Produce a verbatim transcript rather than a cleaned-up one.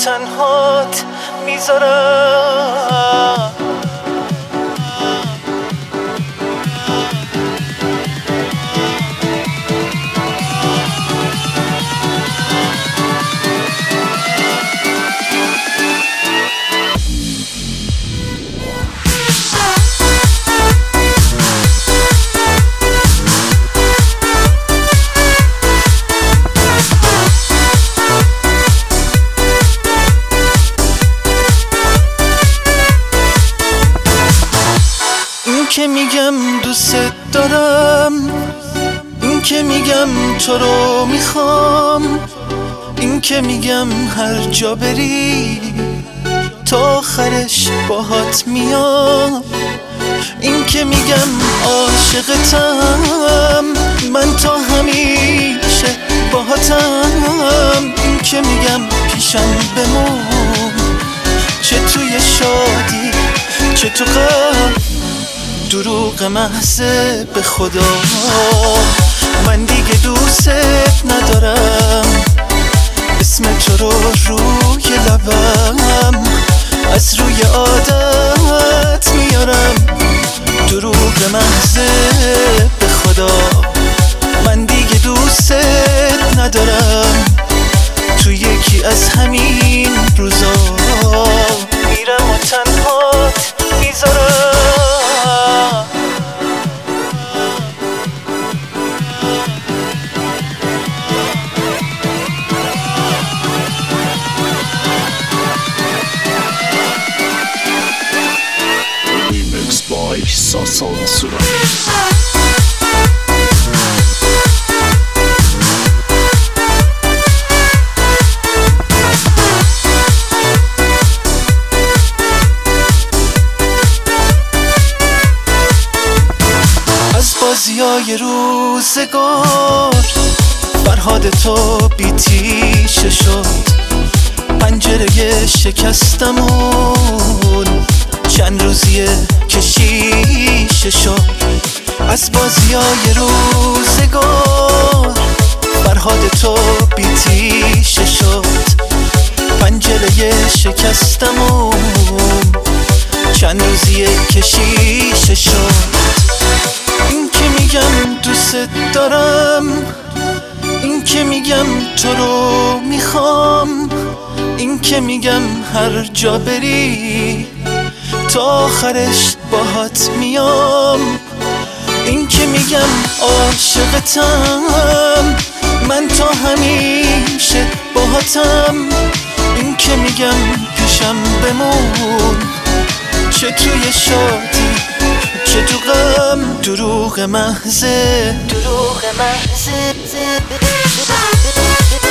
تنهات میذارم. این که میگم دوست دارم، این که میگم تو رو میخوام، این که میگم هر جا بری تا آخرش باهات میام، این که میگم عاشقتم من تا همیشه باهاتم، این که میگم پیشم بمون چه توی شادی چه تو غم، دروغ محضه به خدا من دیگه دوست ندارم، اسم تو رو روی لبم از روی عادت میارم، دروغ محضه به خدا من دیگه دوست ندارم، تو یکی از همین روزا میرم و تنهات میذارم. ساسان سورا از بازیای روزگار فرهاد تو بیتیشه شد، پنجره شکستمون چند روزیه کشیشه شد، از بازیای روزگار فرهاد تو بیتیشه شد، پنجره شکستمون چند روزیه کشیشه شد، این که میگم دوست دارم، این که میگم تو رو میخوام، این که میگم هر جا بری تا آخرش باهات میام، این که میگم عاشقتم من تا همیشه باهاتم، این که میگم پیشم بمون چه توی شادی چه تو غم، دروغ محضه دروغ محضه